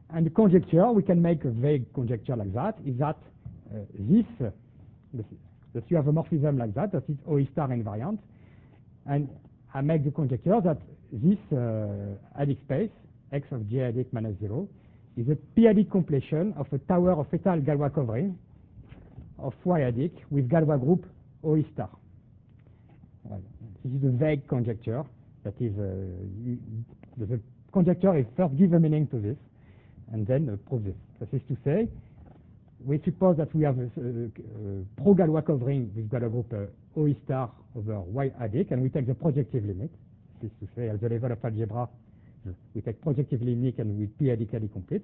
And the conjecture, we can make a vague conjecture like that, is that that you have a morphism like that is OE star invariant. And I make the conjecture that this adic space, X of J adic minus 0, is a p-adic completion of a tower of étale Galois covering of Y adic with Galois group OE star. This is a vague conjecture. That is, the conjecture is first give a meaning to this, and then prove this. That is to say, we suppose that we have a pro-Galois covering with Galois group OE star over Y adic, and we take the projective limit. This is to say, at the level of algebra, we take projective limit and we p-adic complete.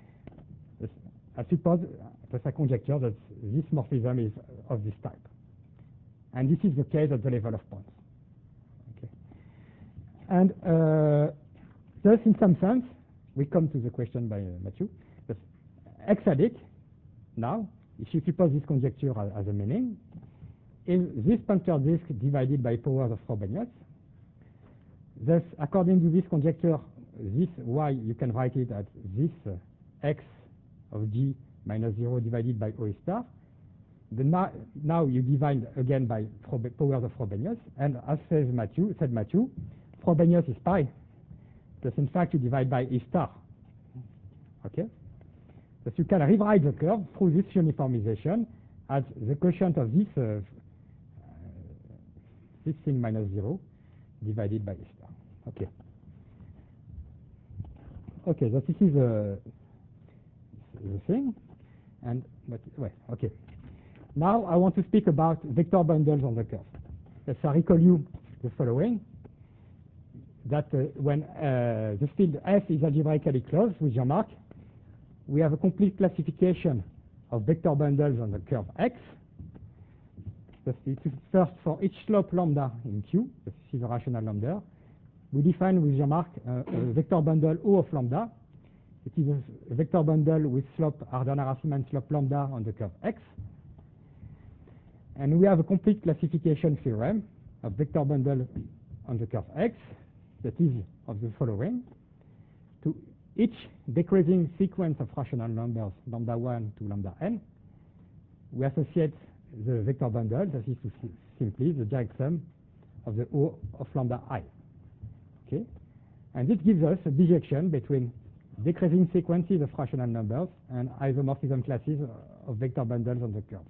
I suppose, that's a conjecture, that this morphism is of this type. And this is the case at the level of points. Okay. And thus, in some sense, we come to the question by Mathieu. That X adic, now, if you suppose this conjecture as a meaning, is this puncture disk divided by powers of Frobenius. Thus, according to this conjecture, this Y, you can write it as this X of G minus 0 divided by OE star. Now you divide again by powers of Frobenius, and as said Mathieu, Frobenius is pi. Thus, in fact, you divide by E star. Okay? Thus, you can rewrite the curve through this uniformization as the quotient of this thing minus 0 divided by E star. Okay. Okay, so this is the thing. And okay. Now I want to speak about vector bundles on the curve. Let's recall you the following: that when the field F is algebraically closed with Jean-Marc, we have a complete classification of vector bundles on the curve X. First, for each slope lambda in Q, this is a rational lambda, we define with Jean-Marc a vector bundle O of lambda. It is a vector bundle with slope Ardana-Racine slope lambda on the curve X. And we have a complete classification theorem of vector bundle on the curve X that is of the following. To each decreasing sequence of rational numbers, lambda 1 to lambda n, we associate the vector bundle, that is to simply the direct sum of the O of lambda I. Okay? And this gives us a bijection between decreasing sequences of rational numbers and isomorphism classes of vector bundles on the curve.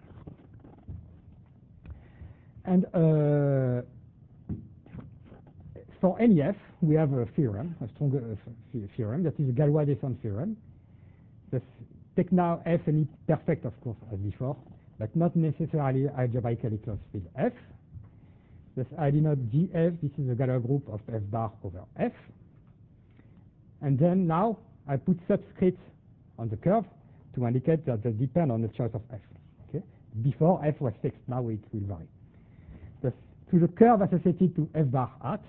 And for NEF, we have a theorem, a stronger theorem, that is a Galois descent theorem. Let's take now F and E perfect, of course, as before, but not necessarily algebraically closed field F. Thus, I denote GF, this is a Galois group of F bar over F. And then now I put subscripts on the curve to indicate that they depend on the choice of F. Okay? Before F was fixed, now it will vary. Thus, to the curve associated to F bar hat,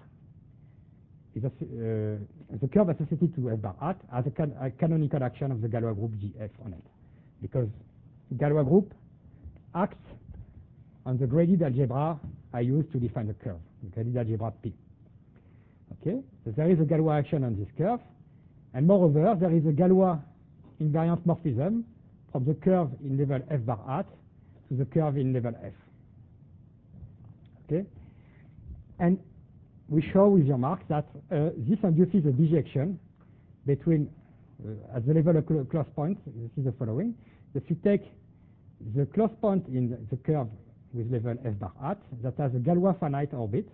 the curve associated to F bar hat has a canonical action of the Galois group GF on it, because Galois group acts on the graded algebra I use to define the curve, the graded algebra P. Okay, so there is a Galois action on this curve, and moreover, there is a Galois invariant morphism from the curve in level F bar hat to the curve in level F. Okay, and we show with Jean-Marc that this induces a bijection between, at the level of close points, this is the following. If you take the close point in the curve with level F bar hat that has a Galois finite orbit,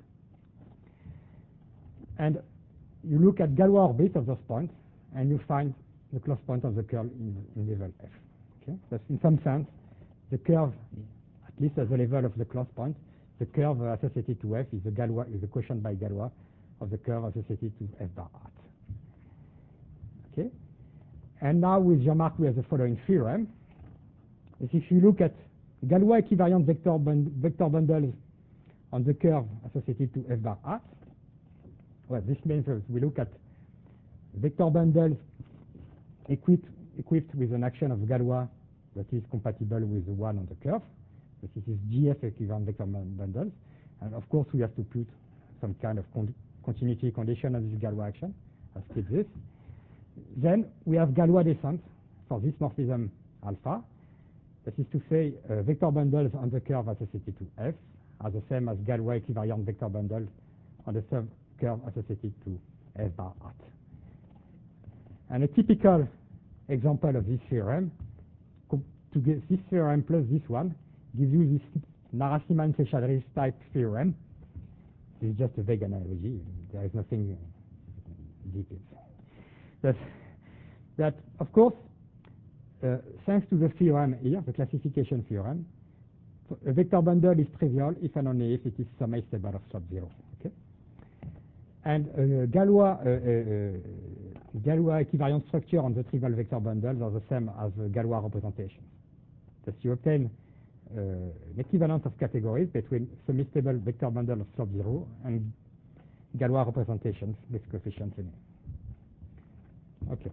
and you look at Galois orbit of those points, and you find the close point of the curve in level F. Okay? That's in some sense, the curve, at least at the level of the close point, the curve associated to F is the Galois, is the quotient by Galois of the curve associated to F bar hat. Okay? And now with Jean-Marc, we have the following theorem. If you look at Galois equivariant vector bundles on the curve associated to F bar hat, well, this means we look at vector bundles equipped with an action of Galois that is compatible with the one on the curve. This is GF equivalent vector bundles. And of course, we have to put some kind of continuity condition on this Galois action. I'll skip this. Then we have Galois descent for this morphism alpha. That is to say, vector bundles on the curve associated to F are the same as Galois equivariant vector bundles on the curve associated to F bar hat. And a typical example of this theorem, to get this theorem plus this one, gives you this Narasimhan-Seychelles type theorem. This is just a vague analogy. There is nothing deep in it. That, of course, thanks to the theorem here, the classification theorem, a vector bundle is trivial if and only if it is semi-stable of slope 0. Okay? And Galois equivariant structure on the trivial vector bundles are the same as the Galois representation. Thus you obtain an equivalence of categories between semi-stable vector bundle of slope 0 and Galois representations with coefficients in it. Okay.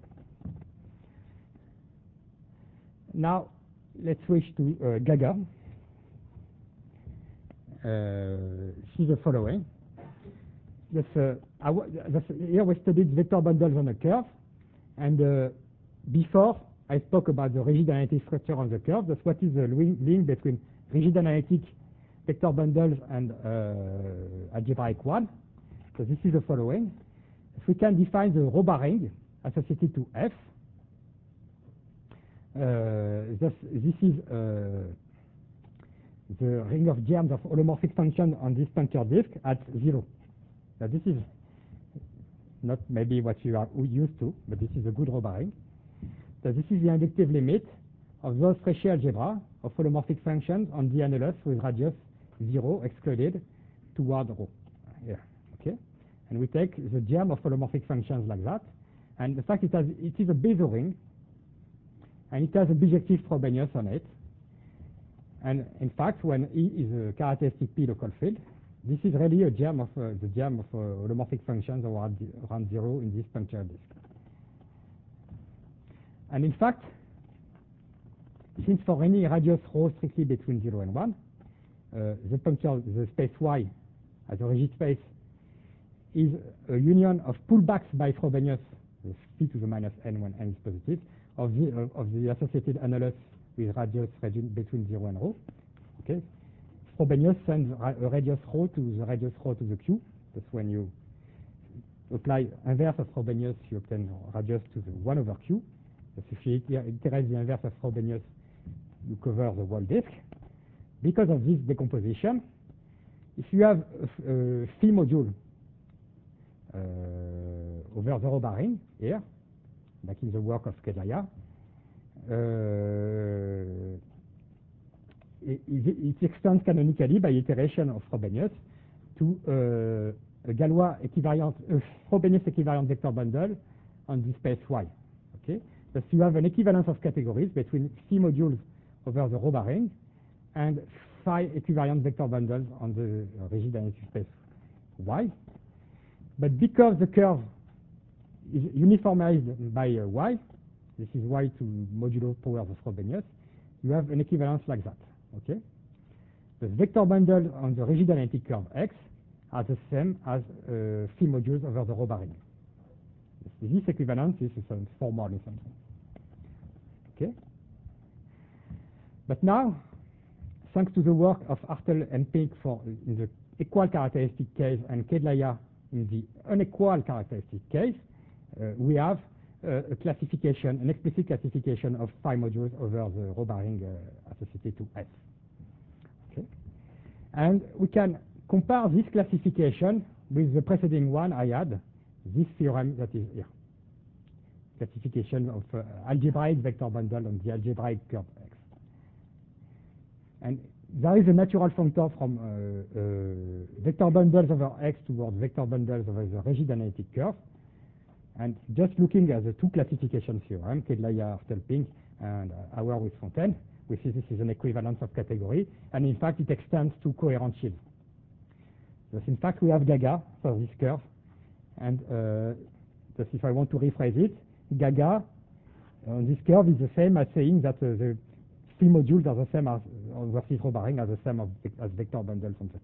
Now let's switch to Gaga. See the following. Here we studied vector bundles on a curve, and before I spoke about the rigid analytic structure on the curve. That's what is the link between rigid analytic vector bundles and algebraic one. So this is the following. If we can define the Rho ring associated to F, this is the ring of germs of holomorphic function on this puncture disk at 0. Now this is not maybe what you are used to, but this is a good Rho ring. So this is the inductive limit of those Fréchet algebra of holomorphic functions on the annulus with radius 0 excluded toward Rho. Here, okay? And we take the germ of holomorphic functions like that, and the fact it is a Bezout ring, and it has a bijective Frobenius on it. And in fact, when E is a characteristic P local field, this is really a germ of the germ of holomorphic functions around 0 in this puncture disk. And in fact, since for any radius Rho strictly between 0 and 1, the space Y as a rigid space is a union of pullbacks by Frobenius, P to the minus n when n is positive, of the associated annulus with radius between 0 and Rho. Okay. Frobenius sends a radius Rho to the radius Rho to the Q. That's when you apply inverse of Frobenius, you obtain radius to the 1 over Q. That's if you iterate the inverse of Frobenius, you cover the whole disk. Because of this decomposition, if you have a phi module over the Rho ring here, like in the work of Kedaya, it extends canonically by iteration of Frobenius to a Galois equivariant, Frobenius equivariant vector bundle on the space Y. Okay, thus you have an equivalence of categories between phi modules over the Rho ring and phi equivariant vector bundles on the rigid analytic space Y. But because the curve is uniformized by Y, this is Y to modulo powers of Frobenius, you have an equivalence like that. Okay? The vector bundle on the rigid analytic curve X are the same as phi modules over the Rho ring. This equivalence is formally something. Okay? But now, thanks to the work of Hartel and Pink in the equal characteristic case and Kedlaya in the unequal characteristic case, we have a classification, an explicit classification of phi modules over the Rho ring associated to S. Okay? And we can compare this classification with the preceding one I had, this theorem that is here. Classification of algebraic vector bundle on the algebraic curve X. And there is a natural functor from vector bundles over X towards vector bundles over the rigid analytic curve. And just looking at the two classification theorems, Kedlaya, Hartel, Pink, and Auer with Fontaine, we see this is an equivalence of category, and in fact it extends to coherent shields. Thus in fact we have Gaga for this curve, and thus if I want to rephrase it, Gaga on this curve is the same as saying that the phi modules are the same as versus Rho ring are the same as vector bundles on the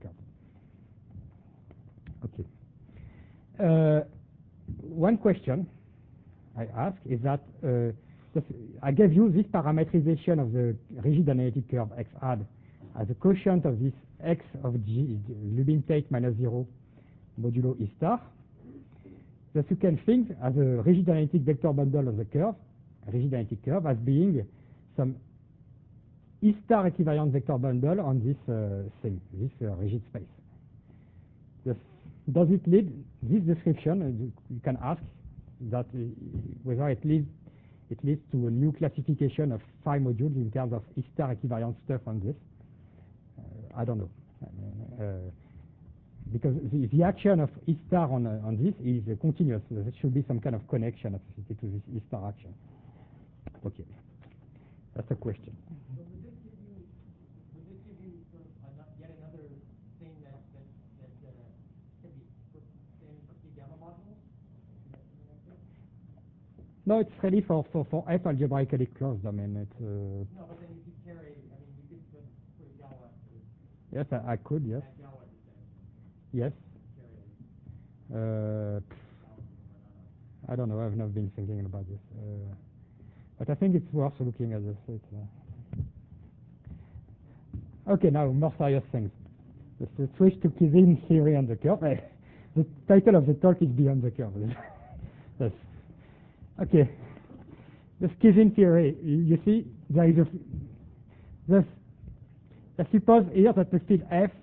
curve. Okay. One question I ask is that I gave you this parameterization of the rigid analytic curve x ad as a quotient of this x of g Lubin Tate minus 0 modulo E star. That you can think as a rigid analytic vector bundle of the curve, a rigid analytic curve, as being some E star equivalent vector bundle on this thing, this rigid space. Does it lead, this description, you can ask that whether it leads to a new classification of phi modules in terms of E star equivalent stuff on this. I don't know. Because the action of E star on this is continuous. So there should be some kind of connection associated to this E star action. Okay. That's a question. So would this give you sort of yet another thing that can be same for P gamma modules? No, it's ready for F algebraically closed. I mean, it's. No, but then you could carry. I mean, you could put a Galois. Yes, I could. Yes. Yes. I don't know. I've not been thinking about this. But I think it's worth looking at this. Okay, now more serious things. Let's switch to Kizin theory on the curve. The title of the talk is Beyond the Curve. Yes. Okay. This Kizin theory, you see, there is let's suppose here that the field F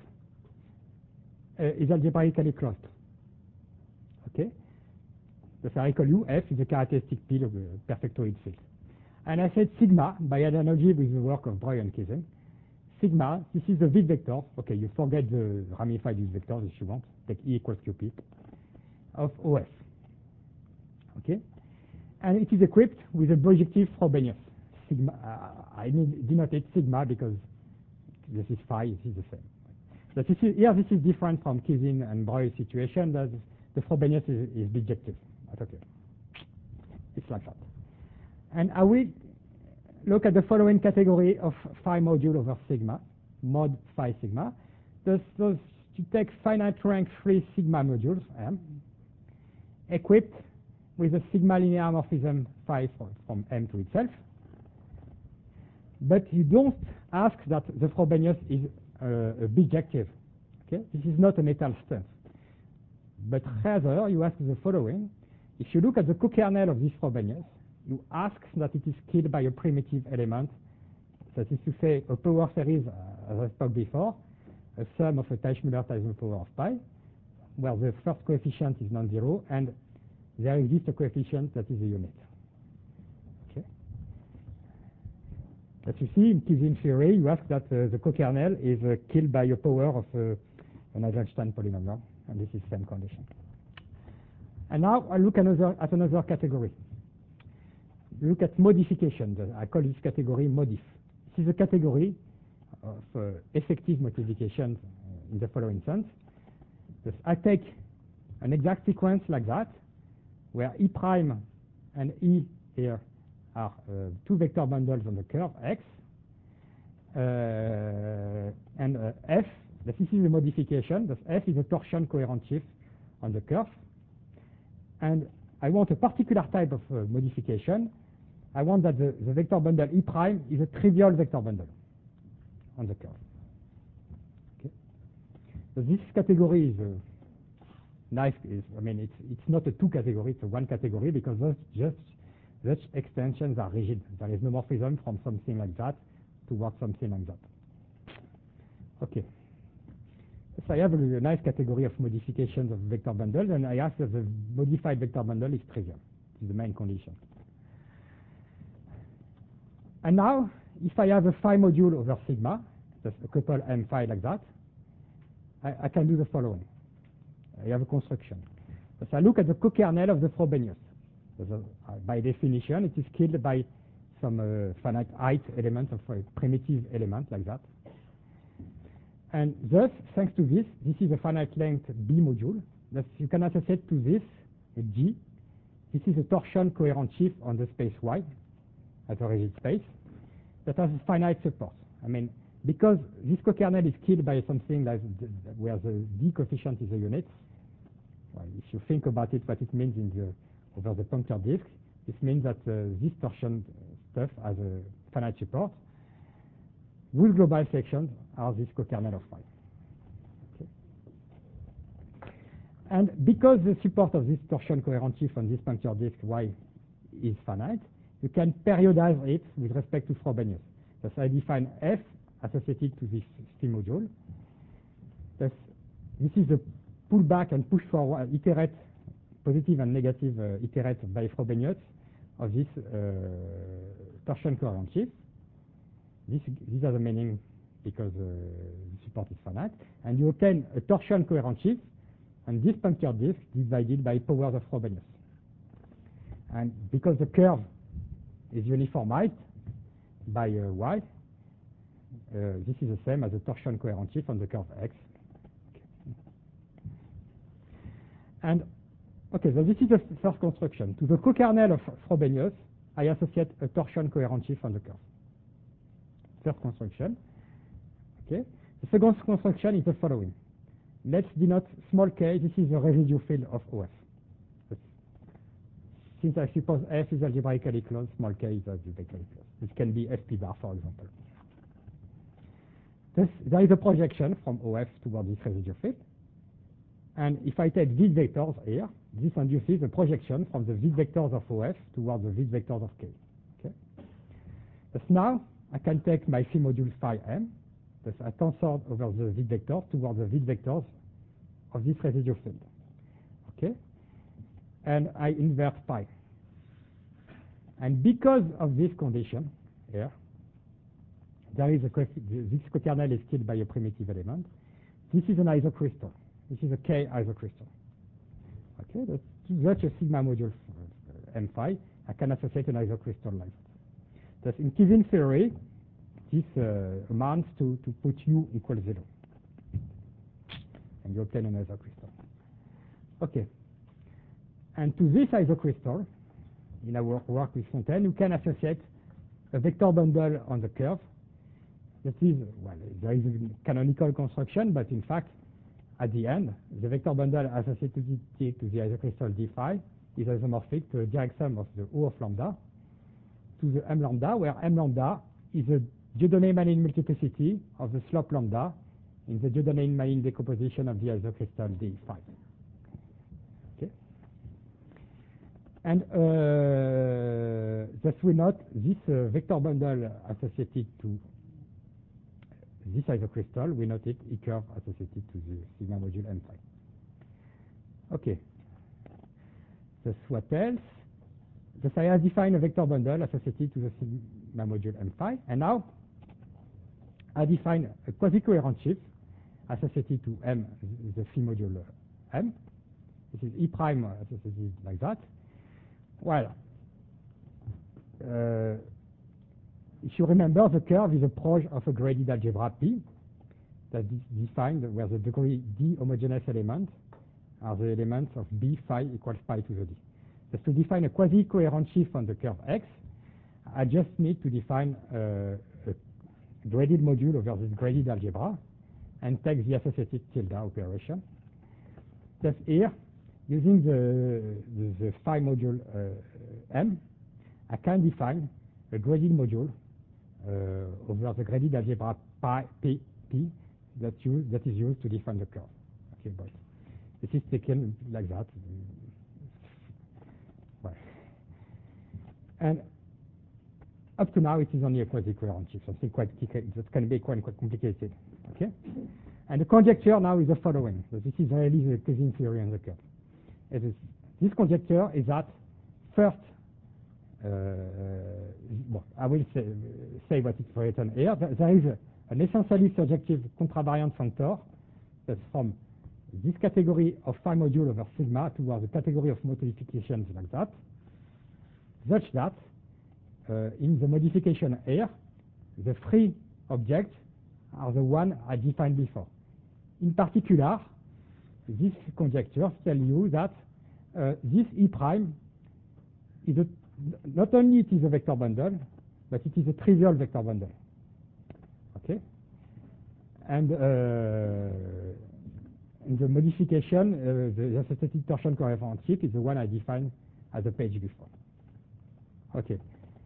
is algebraically closed. Okay? So I recall you, F is a characteristic field of a perfectoid field. And I said sigma, by analogy with the work of Breuer and Kizin, sigma, this is the V vector. Okay, you forget the ramified V vectors if you want. Take E equals QP of OF. Okay? And it is equipped with a projective Frobenius. Sigma, I denoted sigma because this is phi, this is the same. But here this is different from Kizin and Breuer's situation. That the Frobenius is bijective. Okay. It's like that. And I will look at the following category of phi module over sigma, mod phi sigma. Those you take finite rank 3 sigma modules, M, equipped with a sigma linear morphism phi from M to itself. But you don't ask that the Frobenius is bijective. Okay? This is not a metal stance. But rather, you ask the following. If you look at the co-kernel of this Frobenius, you ask that it is killed by a primitive element. That is to say, a power series, as I spoke before, a sum of a Teichmüller times the power of pi, where the first coefficient is non-zero, and there exists a coefficient that is a unit. Okay. As you see, in Kizin theory, you ask that the co-kernel is killed by a power of an Eisenstein polynomial, and this is the same condition. And now I look at another category. Look at modification. I call this category modif. This is a category of effective modification in the following sense. I take an exact sequence like that, where E prime and E here are two vector bundles on the curve X, and F, this is a modification. This F is a torsion coherent shift on the curve. And I want a particular type of modification. I want that the vector bundle E prime is a trivial vector bundle on the curve. Okay. So this category is nice. I mean, it's not a two category, it's a one category because such extensions are rigid. There is no morphism from something like that towards something like that. Okay. So I have a nice category of modifications of vector bundles, and I ask that the modified vector bundle is trivial. This is the main condition. And now, if I have a phi module over sigma, just a couple M phi like that, I can do the following. I have a construction. So I look at the co-kernel of the Frobenius. So by definition, it is killed by some finite height element of a primitive element like that. And thus, thanks to this is a finite length B module that you can associate to this, a G. This is a torsion coherent shift on the space Y, as a rigid space, that has a finite support. I mean, because this co-kernel is killed by something like where the D coefficient is a unit, well, if you think about it, what it means over the puncture disk, This means that this torsion stuff has a finite support, whose global sections are this co-kernel of phi. Okay. And because the support of this torsion coherent shift on this puncture disk Y is finite, you can periodize it with respect to Frobenius. Thus, I define F associated to this phi module. Thus, this is the pullback and push forward, iterate, positive and negative iterate by Frobenius of this torsion coherent shift. These are the meaning because the support is finite. And you obtain a torsion coherent shift on this puncture disk divided by powers of Frobenius. And because the curve is uniformized by Y, this is the same as the torsion coherent shift on the curve X. And okay, so this is the first construction. To the co-kernel of Frobenius, I associate a torsion coherent shift on the curve. First construction. Okay. The second construction is the following. Let's denote small k. This is the residue field of OF. Since I suppose F is algebraically closed, small k is algebraically closed. This can be FP bar, for example. There is a projection from OF toward this residue field. And if I take these vectors here, this induces a projection from the v vectors of OF towards the v vectors of K. Okay? Thus now, I can take my phi module phi m, thus I tensor over the v vectors towards the v vectors of this residue field. Okay? And I invert pi. And because of this condition here, there is this co-kernel is killed by a primitive element. This is an isocrystal. This is a K isocrystal. Okay, that's a sigma module M phi. I can associate an isocrystal like that. Thus, in Kizin theory, this amounts to put U equals 0. And you obtain an isocrystal. Okay. And to this isocrystal, in our work with Fontaine, you can associate a vector bundle on the curve. That is, well, there is a canonical construction, but in fact, at the end, the vector bundle associated to the isocrystal d phi is isomorphic to the direct sum of the O of lambda to the m lambda, where m lambda is a Dieudonné-Malin multiplicity of the slope lambda in the Dieudonné-Malin decomposition of the isocrystal d phi. Okay. And thus we note this vector bundle associated to this isocrystal, we note it E-curve associated to the sigma module M phi. Okay. Thus what else? Thus I have defined a vector bundle associated to the sigma module M phi, and now I define a quasi-coherent shift associated to M, the phi module M. This is E prime associated like that. Well, if you remember, the curve is a proj of a graded algebra P that is defined where the degree D homogeneous elements are the elements of B phi equals pi to the D. Just to define a quasi-coherent shift on the curve X, I just need to define a graded module over this graded algebra and take the associated tilde operation. Thus here, using the phi module M, I can define a graded module over the graded algebra P that is used to define the curve. Okay, but this is taken like that. Well. And up to now, it is only a quasi-coherent shift, something quite that can be quite complicated. Okay, and the conjecture now is the following. So this is really the Kizin theory on the curve. This conjecture is that first. Well, I will say what is written here. There is an essentially surjective contravariant functor that's from this category of phi module over sigma towards the category of modifications like that, such that in the modification here, the free objects are the one I defined before. In particular, this conjecture tells you that this E prime is not only it is a vector bundle, but it is a trivial vector bundle. Okay? And in the modification, the associated torsion coherent shift is the one I defined at the page before. Okay.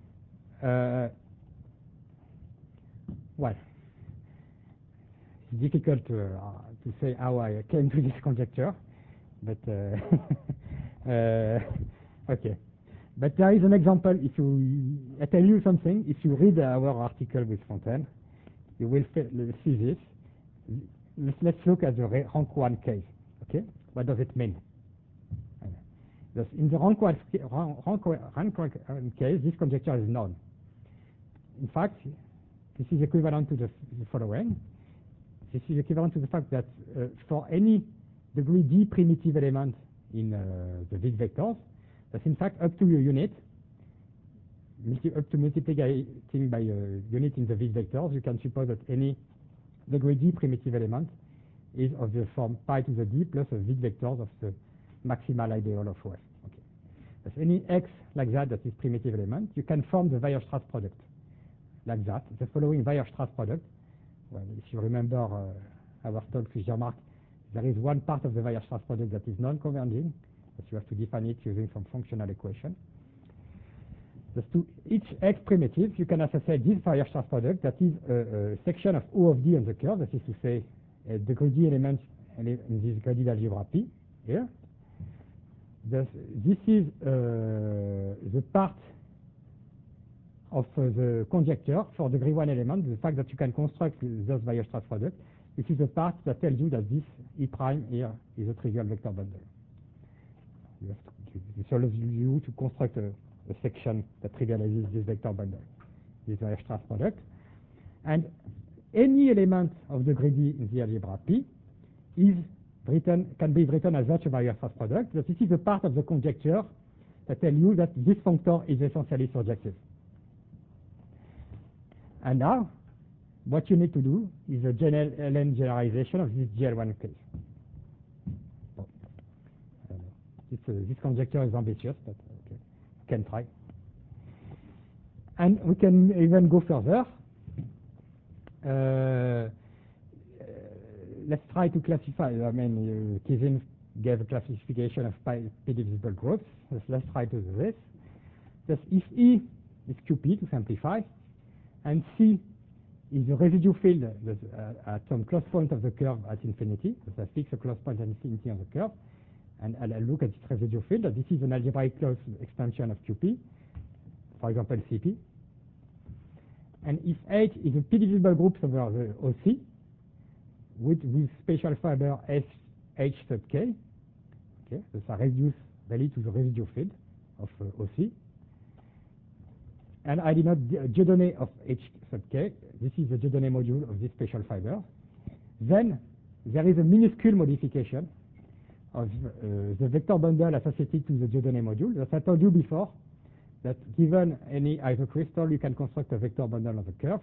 Well, it's difficult to say how I came to this conjecture, but okay. But there is an example. If I tell you something, if you read our article with Fontaine, you will see this. Let's look at the rank 1 case. Okay, what does it mean? In the rank 1 case, this conjecture is known. In fact, this is equivalent to the following. This is equivalent to the fact that for any degree D primitive element in the Wick vectors, that's in fact up to a unit, up to multiplying by a unit in the Wick vectors, you can suppose that any degree D primitive element is of the form pi to the D plus a Wick vectors of the maximal ideal of OF. Okay. If any X like that is primitive element, you can form the Weierstrass product like that. The following Weierstrass product. Well, if you remember our talk with Jean-Marc, there is one part of the Weierstrass product that is non-converging, but you have to define it using some functional equation. Just to each X primitive, you can associate this Weierstrass product that is a section of O of D on the curve, that is to say, a degree D element in this graded algebra P here. This is the part of the conjecture for degree 1 element, the fact that you can construct those Weierstrass products. This is the part that tells you that this E prime here is a trivial vector bundle. This allows you to construct a section that trivializes this vector bundle, this Weierstrass product. And any element of degree D in the algebra P can be written as such a Weierstrass product. But this is a part of the conjecture that tells you that this functor is essentially surjective. And now, what you need to do is a GNLN generalization of this GL1 case. This conjecture is ambitious, but okay, we can try. And we can even go further. Let's try to classify. I mean, Kizin gave a classification of p-divisible groups. Let's try to do this. Just if E is QP, to simplify, and C is the residue field at some close point of the curve at infinity. So I fix a close point at infinity on the curve, and I'll look at this residue field. This is an algebraic closed extension of QP, for example, CP. And if H is a p-divisible group over the OC, with spatial fiber H sub K, okay, so I reduce value to the residue field of OC. And I denote Dieudonné of H sub K. This is the Dieudonné module of this spatial fiber. Then there is a minuscule modification of the vector bundle associated to the Dieudonné module. As I told you before, that given any isocrystal, you can construct a vector bundle of the curve.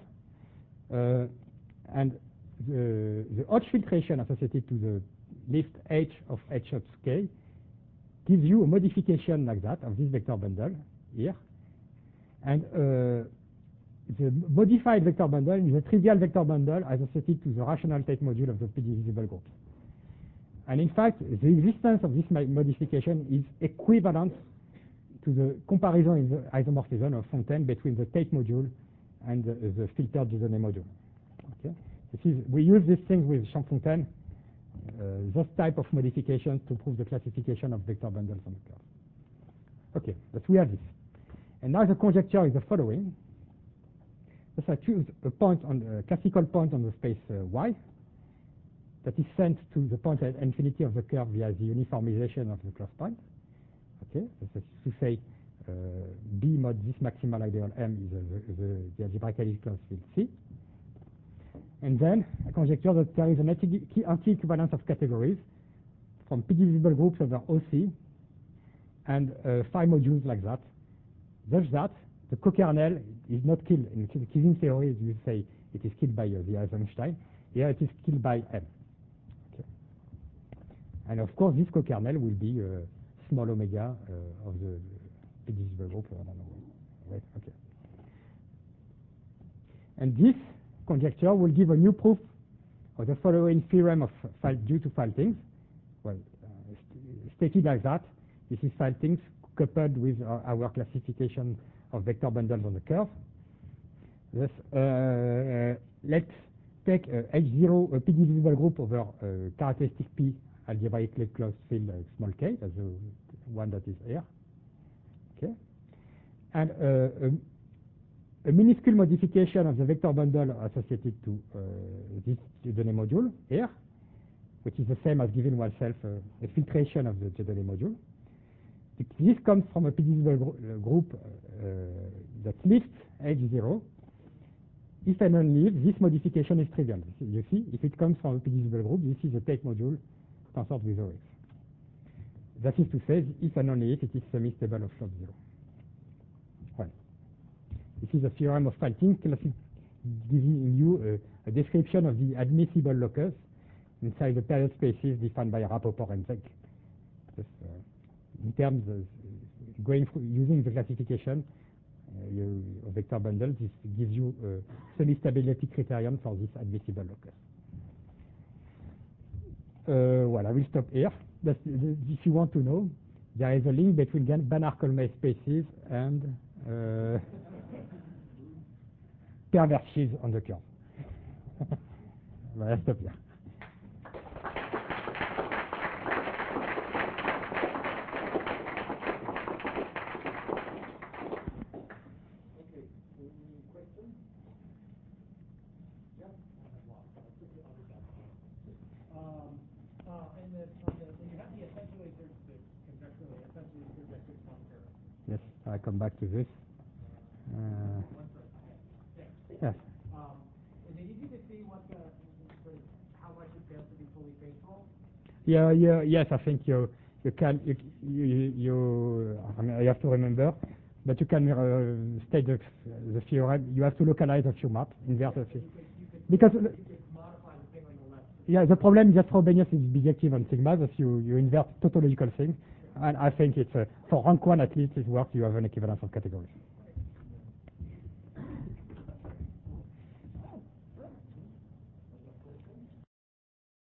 And the Hodge filtration associated to the lift H of H sub K gives you a modification like that of this vector bundle here. And the modified vector bundle is a trivial vector bundle associated to the rational Tate module of the p-divisible groups. And in fact, the existence of this modification is equivalent to the comparison in the isomorphism of Fontaine between the Tate module and the filtered Dieudonné module. Okay? We use these things with Champ-Fontaine, those type of modifications to prove the classification of vector bundles on the curve. Okay, but we have this. And now the conjecture is the following. Thus I choose a point on a classical point on the space Y that is sent to the point at infinity of the curve via the uniformization of the close point. Okay, so that is to say B mod this maximal ideal M is the algebraically closed field C. And then I conjecture that there is an anti-equivalence of categories from p-divisible groups over OC and phi modules like that, such that the co-kernel is not killed. In the Kizin theory, you say it is killed by the Eisenstein. Here it is killed by M. Okay. And of course, this co-kernel will be small omega of the p-divisible group. I don't know. Right? Okay. And this conjecture will give a new proof of the following theorem of due to Faltings. Well, stated like that, this is Faltings coupled with our classification of vector bundles on the curve. Thus, let's take H0, a p-divisible group over characteristic P algebraically closed field small k, that's the one that is here. Okay, and a minuscule modification of the vector bundle associated to this Dieudonné module here, which is the same as giving oneself a filtration of the Dieudonné module. This comes from a p-divisible group that lifts H0. If and only if this modification is trivial. You see, if it comes from a p-divisible group, this is a take module consort with OX. That is to say, if and only if it is semi-stable of slope 0. Well, this is a theorem of Faltin giving you a description of the admissible locus inside the period spaces defined by Rapoport and Zeg. In terms of going through using the classification of vector bundles, this gives you a semi-stability criterion for this admissible locus. Well, I will stop here. If you want to know, there is a link between Banach-Colmé spaces and perverse sheaves on the curve. Well, I'll stop here. Yes, I come back to this. Yes. Is it easy to see what how much it fails to be fully faithful? Yeah, yes. I think you can. I mean, I have to remember, but you can state the theorem. You have to localize a few maps, invert a few, because You could modify the thing on the left. yeah, the problem is that Frobenius is bijective on sigma, that you invert tautological things, and I think it's for rank 1 at least it works. You have an equivalence of categories.